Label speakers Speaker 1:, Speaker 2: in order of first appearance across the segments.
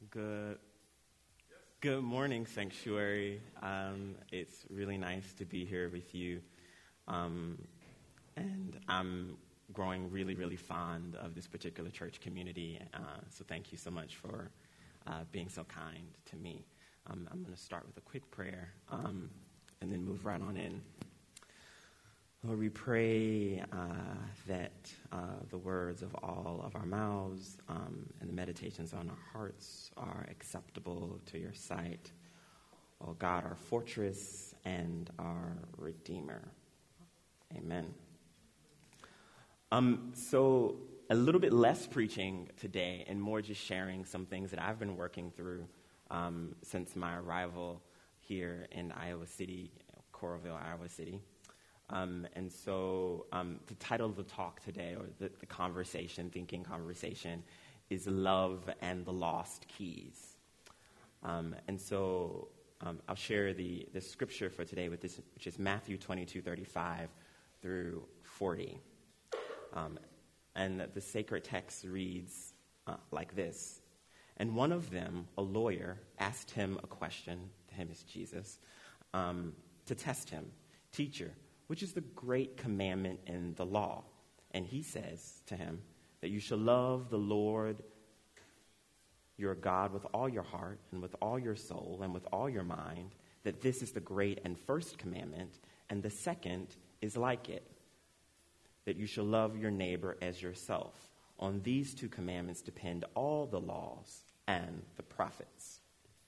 Speaker 1: Good. Good morning, Sanctuary. It's really nice to be here with you, and I'm growing really, really fond of this particular church community. So thank you so much for being so kind to me. I'm going to start with a quick prayer, and then move right on in. Lord, we pray that the words of all of our mouths and the meditations on our hearts are acceptable to your sight. Oh God, our fortress and our Redeemer. Amen. So a little bit less preaching today and more just sharing some things that I've been working through since my arrival here in Iowa City, Coralville, Iowa City. And so the title of the talk today, or the thinking conversation, is Love and the Lost Keys. And so I'll share the scripture for today with this, which is Matthew 22:35 through 40. And the sacred text reads like this. And one of them, a lawyer, asked him a question, to him is Jesus, to test him. Teacher, which is the great commandment in the law? And he says to him that you shall love the Lord your God with all your heart and with all your soul and with all your mind, that this is the great and first commandment, and the second is like it, that you shall love your neighbor as yourself. On these two commandments depend all the laws and the prophets.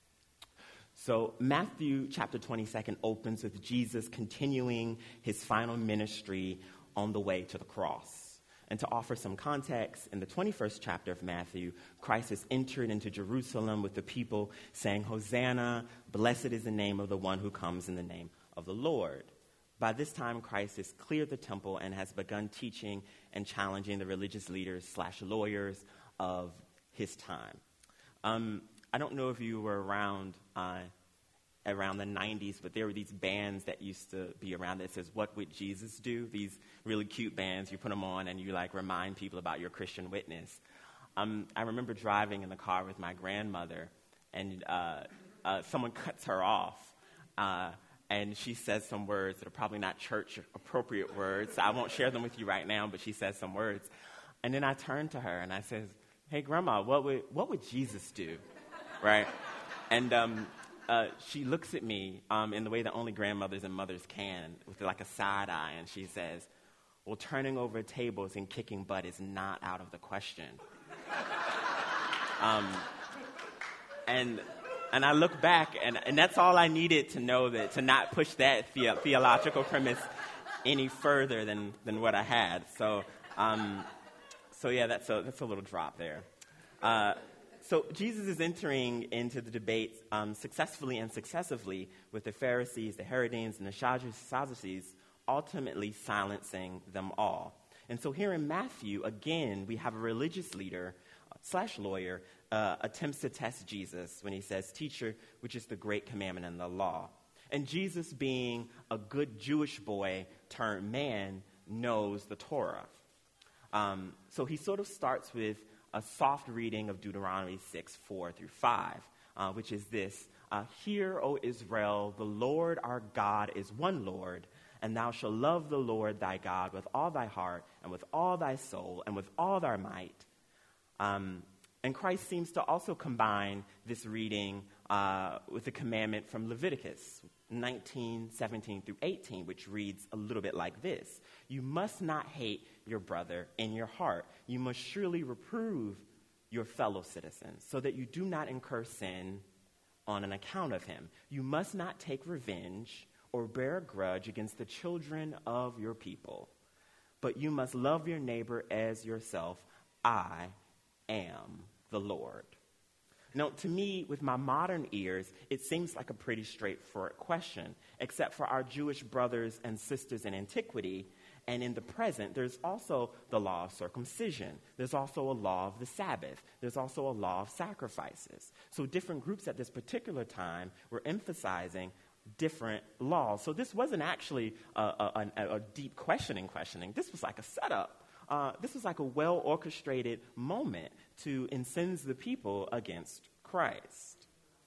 Speaker 1: So Matthew chapter 22 opens with Jesus continuing his final ministry on the way to the cross. And to offer some context, in the 21st chapter of Matthew, Christ has entered into Jerusalem with the people saying, Hosanna, blessed is the name of the one who comes in the name of the Lord. By this time, Christ has cleared the temple and has begun teaching and challenging the religious leaders / lawyers of his time. I don't know if you were around the 90s, but there were these bands that used to be around that says, what would Jesus do? These really cute bands, you put them on and you remind people about your Christian witness. I remember driving in the car with my grandmother, and someone cuts her off, and she says some words that are probably not church-appropriate words. I won't share them with you right now, but she says some words. And then I turned to her and I said, hey, Grandma, what would Jesus do? Right? And she looks at me in the way that only grandmothers and mothers can, with like a side eye, and she says, well, turning over tables and kicking butt is not out of the question. And I look back, and that's all I needed to know, that to not push that theological premise any further than what I had. So yeah, that's a little drop there. So Jesus is entering into the debate successfully and successively with the Pharisees, the Herodians, and the Sadducees, ultimately silencing them all. And so here in Matthew, again, we have a religious leader / lawyer attempts to test Jesus when he says, Teacher, which is the great commandment in the law. And Jesus, being a good Jewish boy turned man, knows the Torah. So he sort of starts with a soft reading of Deuteronomy 6:4 through 5, which is this. Hear, O Israel, the Lord our God is one Lord, and thou shalt love the Lord thy God with all thy heart and with all thy soul and with all thy might. And Christ seems to also combine this reading with the commandment from Leviticus 19:17 through 18, which reads a little bit like this. You must not hate your brother in your heart. You must surely reprove your fellow citizens so that you do not incur sin on an account of him. You must not take revenge or bear a grudge against the children of your people, but you must love your neighbor as yourself. I am the Lord. Now, to me, with my modern ears, it seems like a pretty straightforward question, except for our Jewish brothers and sisters in antiquity. And in the present, there's also the law of circumcision. There's also a law of the Sabbath. There's also a law of sacrifices. So different groups at this particular time were emphasizing different laws. So this wasn't actually a deep questioning. This was like a setup. This was like a well-orchestrated moment to incense the people against Christ.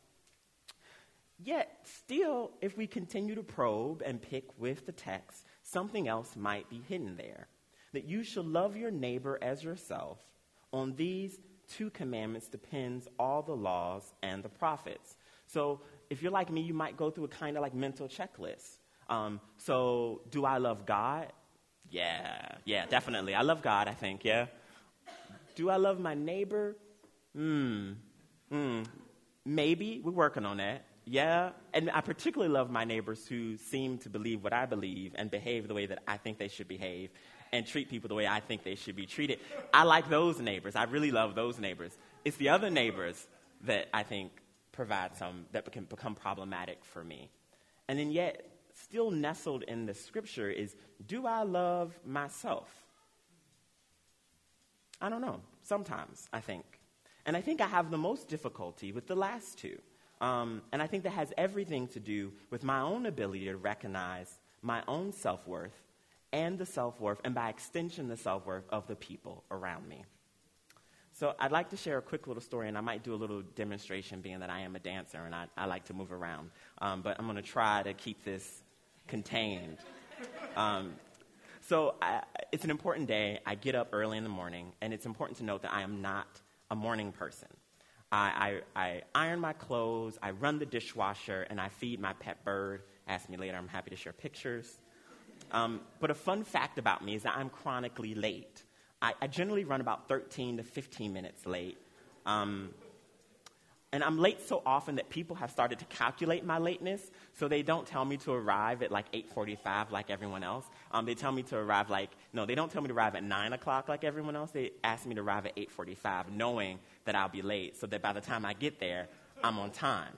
Speaker 1: Yet, still, if we continue to probe and pick with the text, something else might be hidden there. That you shall love your neighbor as yourself. On these two commandments depends all the laws and the prophets. So if you're like me, you might go through a kind of like mental checklist. So do I love God? Yeah, definitely. I love God, I think, yeah. Do I love my neighbor? Maybe. We're working on that. Yeah. And I particularly love my neighbors who seem to believe what I believe and behave the way that I think they should behave and treat people the way I think they should be treated. I like those neighbors. I really love those neighbors. It's the other neighbors that I think provide some that can become problematic for me. And then yet, still nestled in the scripture is, do I love myself? I don't know. Sometimes, I think. And I think I have the most difficulty with the last two. And I think that has everything to do with my own ability to recognize my own self-worth and the self-worth, and by extension, the self-worth of the people around me. So I'd like to share a quick little story, and I might do a little demonstration, being that I am a dancer and I like to move around. But I'm going to try to keep this contained. It's an important day. I get up early in the morning, and it's important to note that I am not a morning person. I iron my clothes, I run the dishwasher, and I feed my pet bird. Ask me later, I'm happy to share pictures. But a fun fact about me is that I'm chronically late. I generally run about 13 to 15 minutes late. And I'm late so often that people have started to calculate my lateness, so they don't tell me to arrive at like 8:45 like everyone else. They tell me to arrive they don't tell me to arrive at 9 o'clock like everyone else. They ask me to arrive at 8:45, knowing that I'll be late, so that by the time I get there, I'm on time.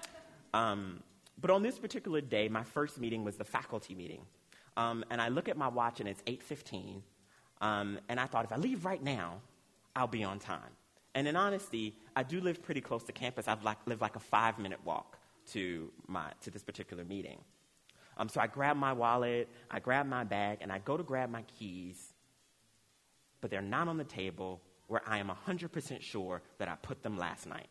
Speaker 1: But on this particular day, my first meeting was the faculty meeting. And I look at my watch, and it's 8:15. And I thought, if I leave right now, I'll be on time. And in honesty, I do live pretty close to campus. I've lived like a 5-minute walk to this particular meeting. So I grab my wallet, I grab my bag, and I go to grab my keys, but they're not on the table where I am 100% sure that I put them last night.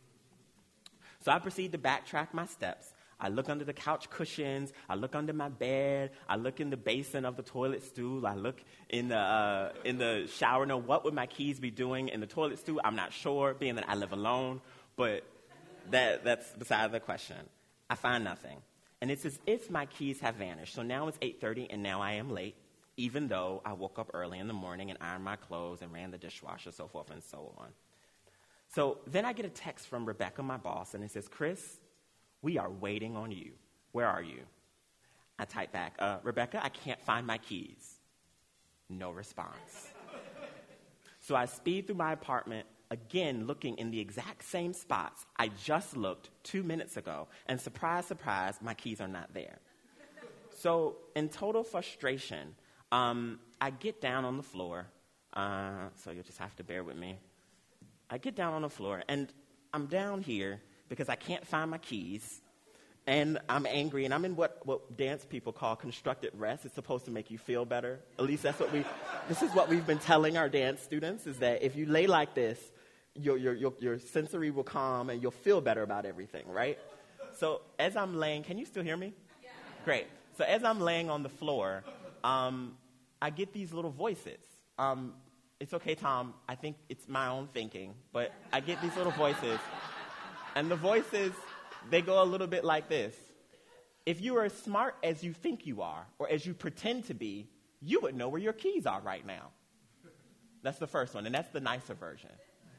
Speaker 1: So I proceed to backtrack my steps. I look under the couch cushions. I look under my bed. I look in the basin of the toilet stool. I look in the shower. No, what would my keys be doing in the toilet stool? I'm not sure, being that I live alone. But that's beside the question. I find nothing. And it's as if my keys have vanished. So now it's 8:30, and now I am late, even though I woke up early in the morning and ironed my clothes and ran the dishwasher, so forth and so on. So then I get a text from Rebecca, my boss, and it says, "Chris, we are waiting on you. Where are you?" I type back, "Rebecca, I can't find my keys." No response. So I speed through my apartment, again looking in the exact same spots I just looked 2 minutes ago, and surprise, surprise, my keys are not there. So in total frustration, I get down on the floor, so you'll just have to bear with me. I get down on the floor, and I'm down here because I can't find my keys, and I'm angry, and I'm in what dance people call constructed rest. It's supposed to make you feel better. At least this is what we've been telling our dance students, is that if you lay like this, your sensory will calm, and you'll feel better about everything, right? So as I'm laying, can you still hear me? Yeah. Great. So as I'm laying on the floor, I get these little voices. It's okay, Tom, I think it's my own thinking, but I get these little voices. And the voices, they go a little bit like this. If you are as smart as you think you are, or as you pretend to be, you would know where your keys are right now. That's the first one, and that's the nicer version.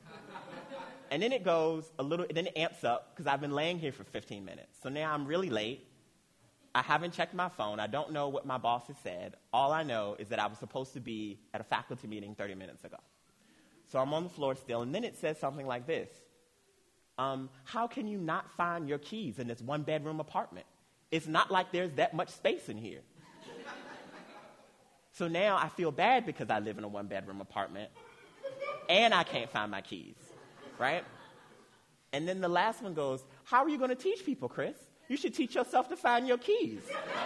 Speaker 1: And then it goes then it amps up, because I've been laying here for 15 minutes. So now I'm really late. I haven't checked my phone. I don't know what my boss has said. All I know is that I was supposed to be at a faculty meeting 30 minutes ago. So I'm on the floor still, and then it says something like this. How can you not find your keys in this one-bedroom apartment? It's not like there's that much space in here. So now I feel bad because I live in a one-bedroom apartment, and I can't find my keys, right? And then the last one goes, how are you going to teach people, Chris? You should teach yourself to find your keys.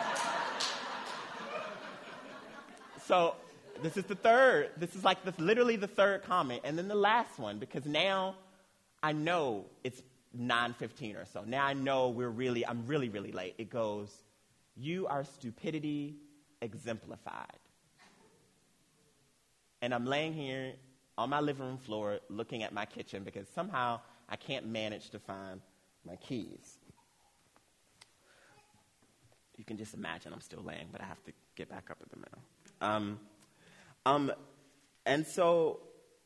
Speaker 1: So this is the third. This is like literally the third comment. And then the last one, because now I know it's 9:15 or so. Now I know I'm really, really late. It goes, "You are stupidity exemplified." And I'm laying here on my living room floor looking at my kitchen because somehow I can't manage to find my keys. You can just imagine I'm still laying, but I have to get back up in the middle. And so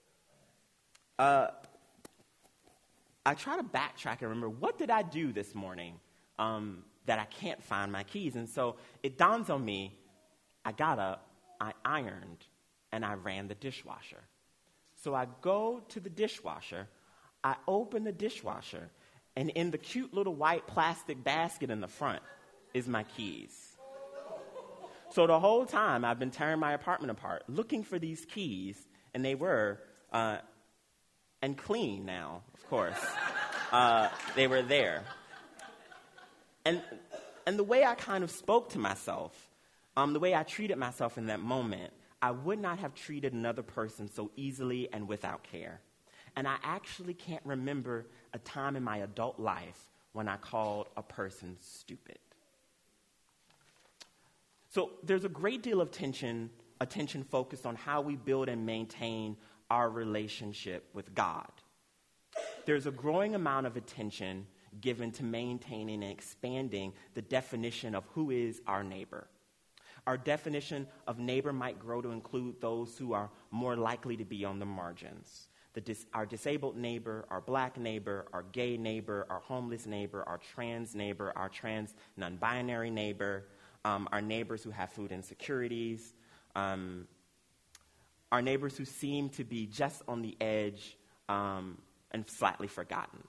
Speaker 1: I try to backtrack and remember, what did I do this morning that I can't find my keys? And so it dawns on me, I got up, I ironed, and I ran the dishwasher. So I go to the dishwasher, I open the dishwasher, and in the cute little white plastic basket in the front is my keys. So the whole time I've been tearing my apartment apart, looking for these keys, and they were, and clean now, of course. They were there. And the way I kind of spoke to myself, the way I treated myself in that moment, I would not have treated another person so easily and without care. And I actually can't remember a time in my adult life when I called a person stupid. So there's a great deal of attention focused on how we build and maintain our relationship with God. There's a growing amount of attention given to maintaining and expanding the definition of who is our neighbor. Our definition of neighbor might grow to include those who are more likely to be on the margins. Our disabled neighbor, our black neighbor, our gay neighbor, our homeless neighbor, our trans non-binary neighbor, our neighbors who have food insecurities, our neighbors who seem to be just on the edge and slightly forgotten.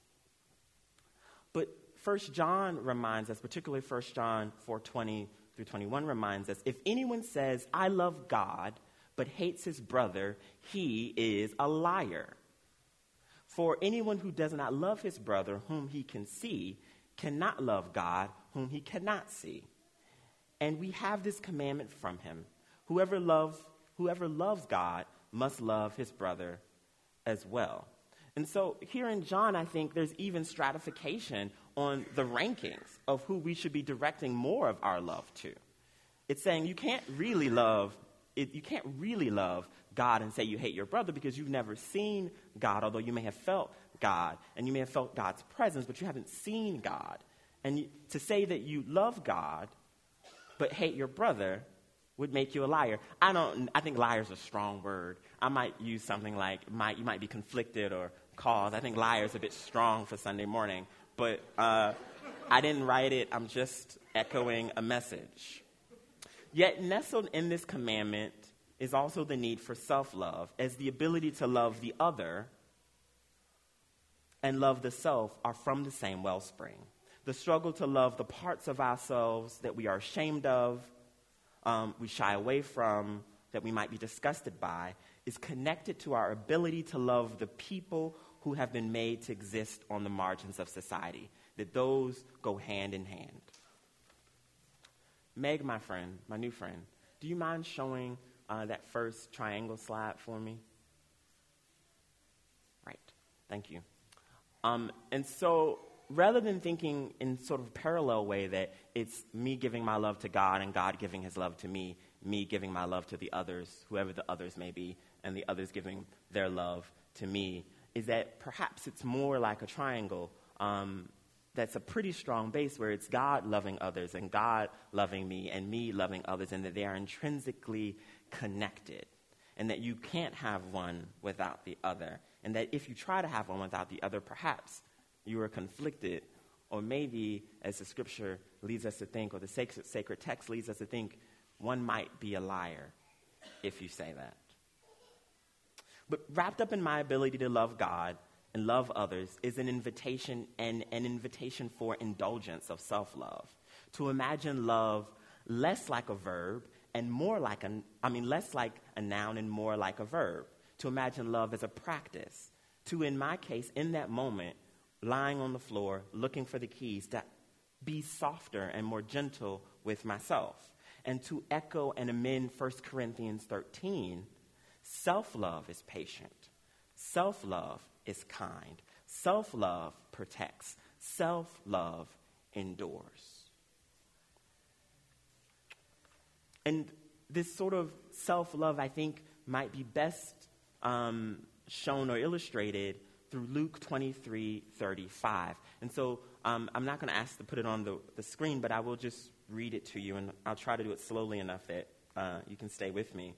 Speaker 1: But 1 John reminds us, particularly 1 John 4:20 through 21 reminds us, if anyone says, "I love God," but hates his brother, he is a liar. For anyone who does not love his brother whom he can see cannot love God whom he cannot see. And we have this commandment from him. Whoever loves God must love his brother as well. And so here in John, I think there's even stratification on the rankings of who we should be directing more of our love to. It's saying you can't really love God and say you hate your brother because you've never seen God, although you may have felt God and you may have felt God's presence, but you haven't seen God. And to say that you love God but hate your brother would make you a liar. I think liar is a strong word. I might use something like, you might be conflicted or cause. I think liar is a bit strong for Sunday morning. But I didn't write it. I'm just echoing a message. Yet nestled in this commandment is also the need for self-love, as the ability to love the other and love the self are from the same wellspring. The struggle to love the parts of ourselves that we are ashamed of, we shy away from, that we might be disgusted by, is connected to our ability to love the people who have been made to exist on the margins of society, that those go hand in hand. Meg, my friend, my new friend, do you mind showing that first triangle slide for me? Right. Thank you. And so rather than thinking in sort of a parallel way that it's me giving my love to God and God giving his love to me giving my love to the others, whoever the others may be, and the others giving their love to me, is that perhaps it's more like a triangle that's a pretty strong base where it's God loving others and God loving me loving others, and that they are intrinsically connected, and that you can't have one without the other, and that if you try to have one without the other, perhaps you are conflicted, or maybe, as the scripture leads us to think, or the sacred text leads us to think, one might be a liar if you say that. But wrapped up in my ability to love God and love others is an invitation, and an invitation for indulgence of self-love, to imagine love less like a verb and more like less like a noun and more like a verb, to imagine love as a practice, to, in my case, in that moment, lying on the floor, looking for the keys, to be softer and more gentle with myself. And to echo and amend 1 Corinthians 13, self-love is patient. Self-love is kind. Self-love protects. Self-love endures. And this sort of self-love, I think, might be best shown or illustrated through Luke 23:35. And so I'm not going to ask to put it on the screen, but I will just read it to you, and I'll try to do it slowly enough that you can stay with me.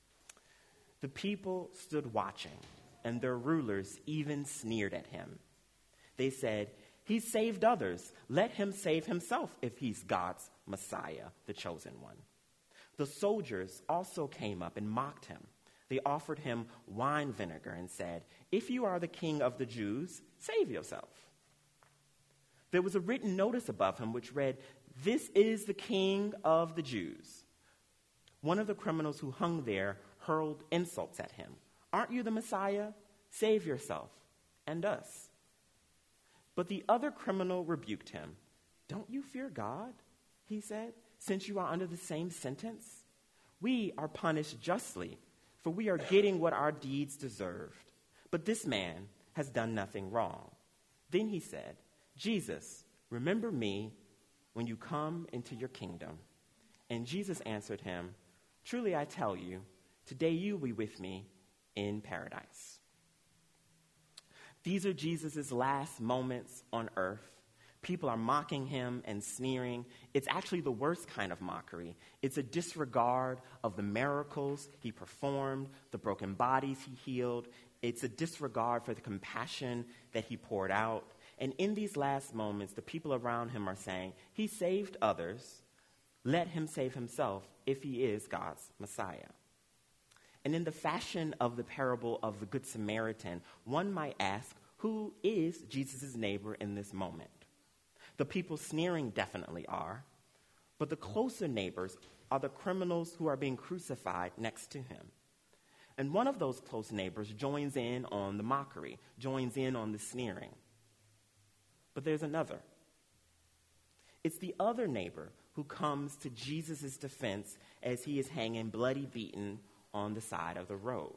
Speaker 1: The people stood watching, and their rulers even sneered at him. They said, "He saved others. Let him save himself if he's God's Messiah, the chosen one." The soldiers also came up and mocked him. They offered him wine vinegar and said, "If you are the king of the Jews, save yourself." There was a written notice above him which read, "This is the King of the Jews." One of the criminals who hung there hurled insults at him. "Aren't you the Messiah? Save yourself and us." But the other criminal rebuked him. "Don't you fear God?" he said, "since you are under the same sentence? We are punished justly, for we are getting what our deeds deserved. But this man has done nothing wrong." Then he said, "Jesus, remember me when you come into your kingdom." And Jesus answered him, "Truly I tell you, today you will be with me in paradise." These are Jesus' last moments on earth. People are mocking him and sneering. It's actually the worst kind of mockery. It's a disregard of the miracles he performed, the broken bodies he healed. It's a disregard for the compassion that he poured out. And in these last moments, the people around him are saying, "He saved others. Let him save himself if he is God's Messiah." And in the fashion of the parable of the Good Samaritan, one might ask, who is Jesus' neighbor in this moment? The people sneering definitely are, but the closer neighbors are the criminals who are being crucified next to him. And one of those close neighbors joins in on the mockery, joins in on the sneering. But there's another. It's the other neighbor who comes to Jesus' defense as he is hanging bloody beaten on the side of the road.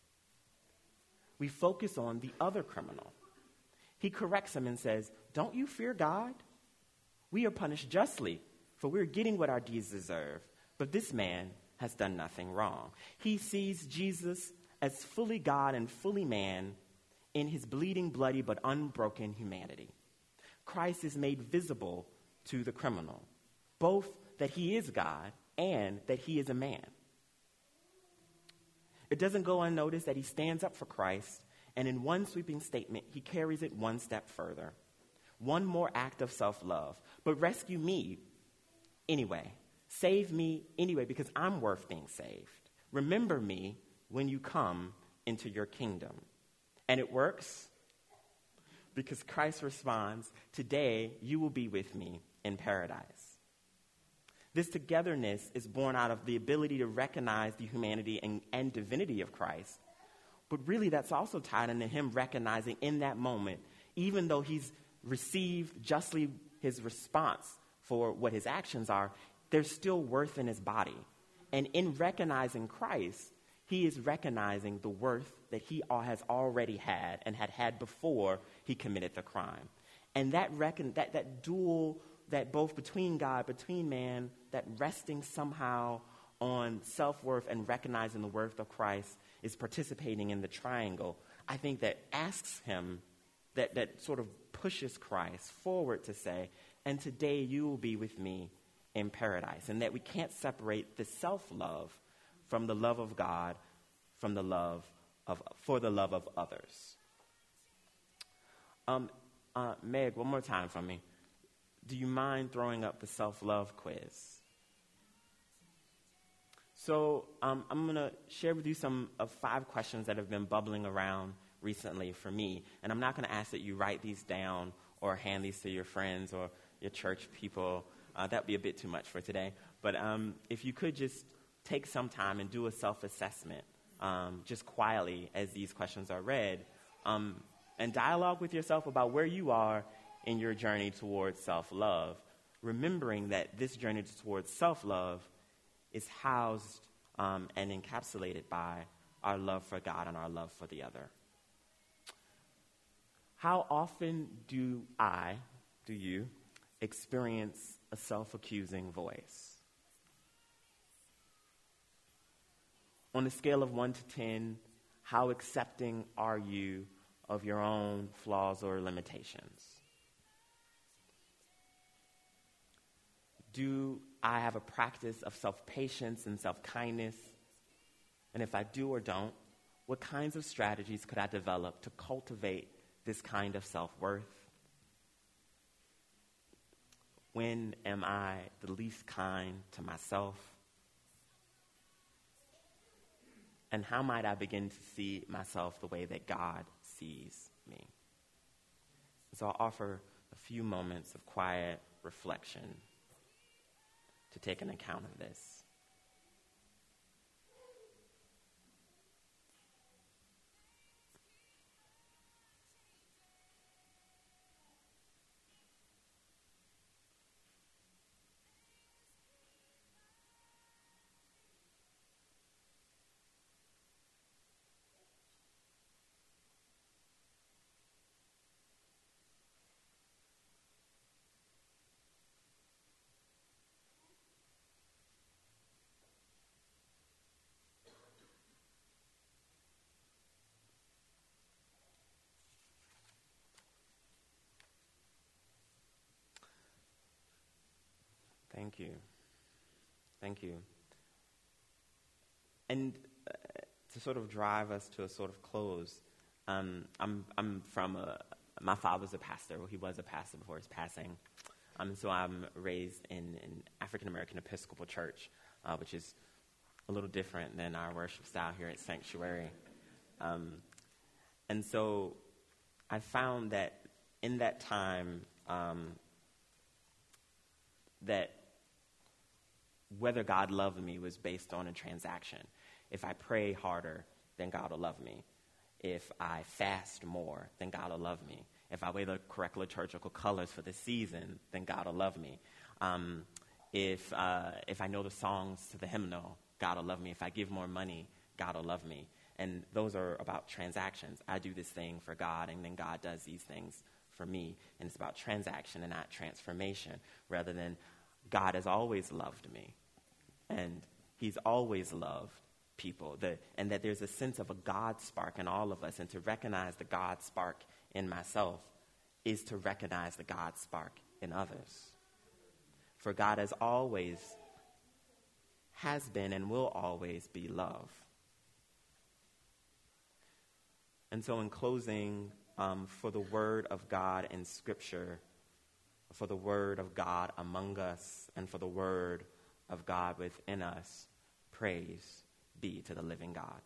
Speaker 1: We focus on the other criminal. He corrects him and says, "Don't you fear God? We are punished justly, for we're getting what our deeds deserve. But this man has done nothing wrong." He sees Jesus as fully God and fully man in his bleeding, bloody, but unbroken humanity. Christ is made visible to the criminal, both that he is God and that he is a man. It doesn't go unnoticed that he stands up for Christ, and in one sweeping statement, he carries it one step further. One more act of self-love. But rescue me anyway. Save me anyway, because I'm worth being saved. Remember me when you come into your kingdom. And it works because Christ responds, "Today you will be with me in paradise." This togetherness is born out of the ability to recognize the humanity and divinity of Christ. But really, that's also tied into him recognizing in that moment, even though he's received justly his response for what his actions are, there's still worth in his body. And in recognizing Christ, he is recognizing the worth that he has already had and had before he committed the crime. And that dual, that both between God, between man, that resting somehow on self-worth and recognizing the worth of Christ is participating in the triangle, I think that asks him, that sort of pushes Christ forward to say, "And today you will be with me in paradise." And that we can't separate the self-love from the love of God, for the love of others. Meg, one more time from me. Do you mind throwing up the self-love quiz? So I'm going to share with you some of 5 questions that have been bubbling around recently for me. And I'm not going to ask that you write these down or hand these to your friends or your church people. That would be a bit too much for today. But if you could just take some time and do a self-assessment, just quietly as these questions are read, and dialogue with yourself about where you are in your journey towards self-love, remembering that this journey towards self-love is housed and encapsulated by our love for God and our love for the other. How often do you, experience a self-accusing voice? On a scale of 1 to 10, how accepting are you of your own flaws or limitations? Do I have a practice of self-patience and self-kindness? And if I do or don't, what kinds of strategies could I develop to cultivate this kind of self-worth? When am I the least kind to myself? And how might I begin to see myself the way that God sees me? So I'll offer a few moments of quiet reflection to take an account of this. Thank you. Thank you. And to sort of drive us to a sort of close, I'm from my father's a pastor. Well, he was a pastor before his passing. So I'm raised in an African-American Episcopal church, which is a little different than our worship style here at Sanctuary. And so I found that in that time, that whether God loved me was based on a transaction. If I pray harder, then God will love me. If I fast more, then God will love me. If I wear the correct liturgical colors for the season, then God will love me. If I know the songs to the hymnal, God will love me. If I give more money, God will love me. And those are about transactions. I do this thing for God, and then God does these things for me. And it's about transaction and not transformation, rather than God has always loved me. And he's always loved people. And that there's a sense of a God spark in all of us. And to recognize the God spark in myself is to recognize the God spark in others. For God has been and will always be love. And so in closing, for the word of God in Scripture, for the word of God among us, and for the word of God within us, praise be to the living God.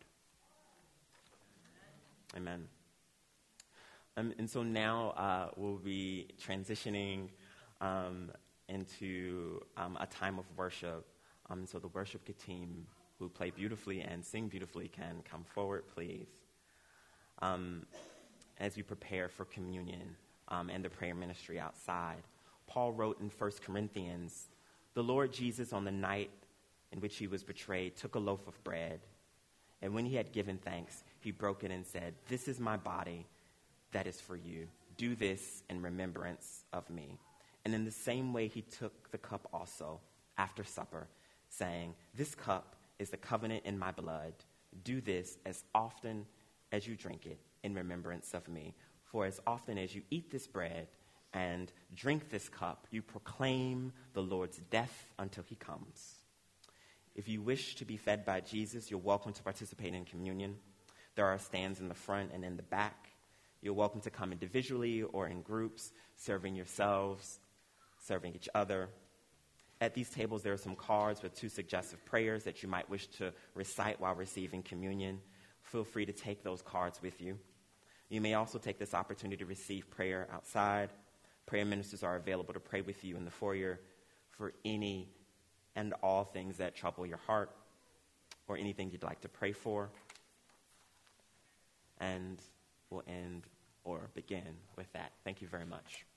Speaker 1: Amen. And so now we'll be transitioning into a time of worship. So the worship team, who play beautifully and sing beautifully, can come forward, please, as we prepare for communion and the prayer ministry outside. Paul wrote in 1 Corinthians, "The Lord Jesus, on the night in which he was betrayed, took a loaf of bread, and when he had given thanks, he broke it and said, 'This is my body that is for you. Do this in remembrance of me.' And in the same way he took the cup also after supper, saying, 'This cup is the covenant in my blood. Do this as often as you drink it in remembrance of me. For as often as you eat this bread and drink this cup, you proclaim the Lord's death until he comes.'" If you wish to be fed by Jesus, you're welcome to participate in communion. There are stands in the front and in the back. You're welcome to come individually or in groups, serving yourselves, serving each other. At these tables, there are some cards with 2 suggestive prayers that you might wish to recite while receiving communion. Feel free to take those cards with you. You may also take this opportunity to receive prayer outside. Prayer ministers are available to pray with you in the foyer for any and all things that trouble your heart or anything you'd like to pray for. And we'll end or begin with that. Thank you very much.